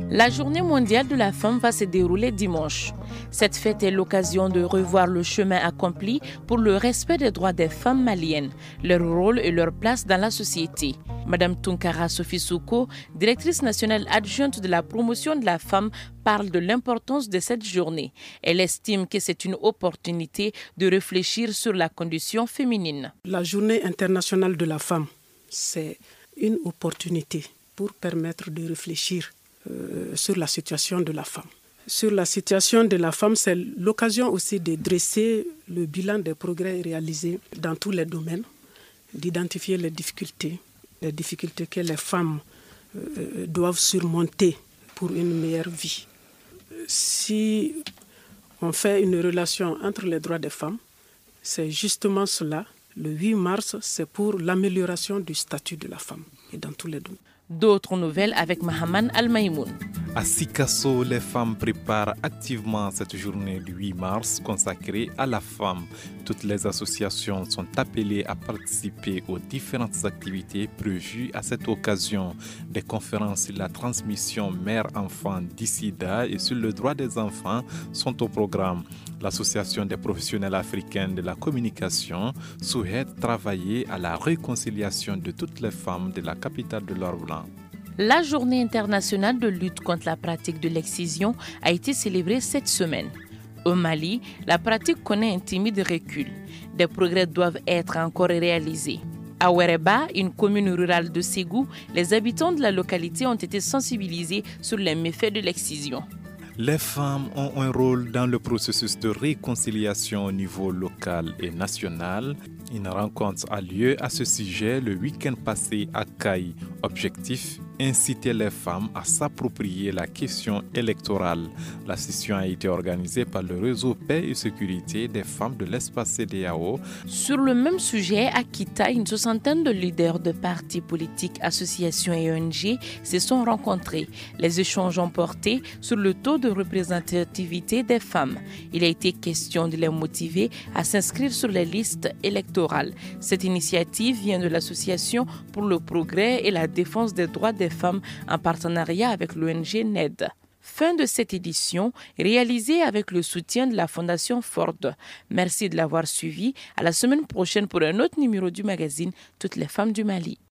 La journée mondiale de la femme va se dérouler dimanche. Cette fête est l'occasion de revoir le chemin accompli pour le respect des droits des femmes maliennes, leur rôle et leur place dans la société. Madame Tunkara Sophie Souko, directrice nationale adjointe de la promotion de la femme, parle de l'importance de cette journée. Elle estime que c'est une opportunité de réfléchir sur la condition féminine. La journée internationale de la femme, c'est une opportunité pour permettre de réfléchir sur la situation de la femme. Sur la situation de la femme, c'est l'occasion aussi de dresser le bilan des progrès réalisés dans tous les domaines, d'identifier les difficultés que les femmes doivent surmonter pour une meilleure vie. Si on fait une relation entre les droits des femmes, c'est justement cela. Le 8 mars, c'est pour l'amélioration du statut de la femme et dans tous les domaines. D'autres nouvelles avec Mahaman Al-Maïmoun. À Sikasso, les femmes préparent activement cette journée du 8 mars consacrée à la femme. Toutes les associations sont appelées à participer aux différentes activités prévues à cette occasion. Des conférences sur la transmission mère-enfant d'ICIDA et sur le droit des enfants sont au programme. L'Association des professionnels africains de la communication souhaite travailler à la réconciliation de toutes les femmes de la capitale de l'Or-Blanc. La journée internationale de lutte contre la pratique de l'excision a été célébrée cette semaine. Au Mali, la pratique connaît un timide recul. Des progrès doivent être encore réalisés. À Ouereba, une commune rurale de Ségou, les habitants de la localité ont été sensibilisés sur les méfaits de l'excision. Les femmes ont un rôle dans le processus de réconciliation au niveau local et national. Une rencontre a lieu à ce sujet le week-end passé à Caille. Objectif, inciter les femmes à s'approprier la question électorale. La session a été organisée par le réseau Paix et Sécurité des femmes de l'espace CEDEAO. Sur le même sujet, à Kita, une soixantaine de leaders de partis politiques, associations et ONG se sont rencontrés. Les échanges ont porté sur le taux de représentativité des femmes. Il a été question de les motiver à s'inscrire sur les listes électorales. Cette initiative vient de l'Association pour le progrès et la défense des droits des femmes en partenariat avec l'ONG NED. Fin de cette édition, réalisée avec le soutien de la Fondation Ford. Merci de l'avoir suivi. À la semaine prochaine pour un autre numéro du magazine Toutes les femmes du Mali.